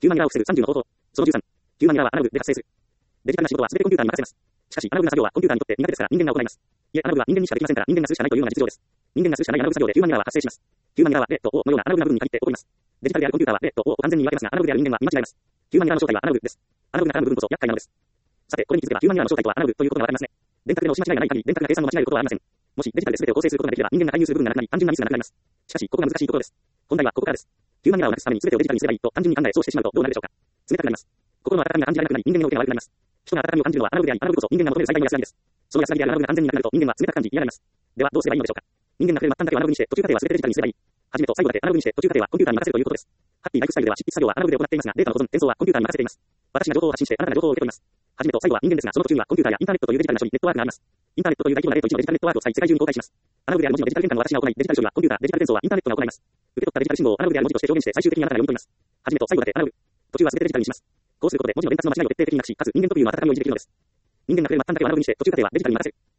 ヒューマンエラーを防ぐ30の方法。その13。ヒューマンエラーはアナログで発生する。デジタルな仕事は全てコンピューターに任せます。しかし、アナログな作業はコンピューターにとって苦手ですから人間が行います。いえ、アナログは人間にしかできませんから人間がするしかないというのが実情です。人間がするしかないアナログ作業でヒューマンエラーは発生します。ヒューマンエラーはレッド O のようなアナログな部分に限って起こります。デジタルであるコンピューターはレッド O を完全に見分けますが、アナログである人間は見間違えます。ヒューマンエラーの正体はアナログです。アナログなからの部分こそ厄介なのです。さて、これに気づけばヒューマンエラーの正体とはアナログということがわかりますね。電卓での押し間違いがない限り、電卓が計算を間違えることはありません。もしデジタルで全てを構成することができれば、人間が介入する部分がなくなり、単純なミスがなくなります。しかし、ここが難しいところです。本題はここからです。ヒューマンエラーをなくすために全てをデジタルにすればいいと単純に考えそうしてしまうとどうなるでしょうか。冷たくなります。心の温かみが感じられなくなり、人間の動きが悪くなります。人が温かみを感じるのはアナログであり、アナログこそ人間が求める最大の安らぎです。その安らぎであるアナログが完全になくなると、人間は冷たく感じ、嫌がります。では、どうすればいいのでしょうか。人間が触れる末端だけをアナログにして、途中過程は全てデジタルにすればいい。初めと最後だけアナログにして、途中過程はコンピューターに任せるということです。ハッピーライフスタイルでは執筆作業はアナログで行っていますが、データの保存、転送はコンピューターに任せています。私が情報を発信して、あなたが情報を受け取ります。初めと最後は人間ですが、その途中にはコンピューターやインターネットというデジタルな処理、ネットワークがあります。インターネットという大規模な0と1のデジタルネットワークを使い、世界中に公開します。アナログである文字のデジタル変換を私が行い、デジタル処理はコンピューター、デジタル転送はインターネットが行います。受け取ったデジタル信号をアナログである文字として表現して、最終的にあなたが読み取ります。初めと最後だけアナログ。途中は全てデジタルにします。こうすることで文字の伝達の間違いを徹底的になくし、かつ人間の特有の温かみを維持できるのです。人間が触れる末端だけをアナログにして、途中過程はデジタルに任せる。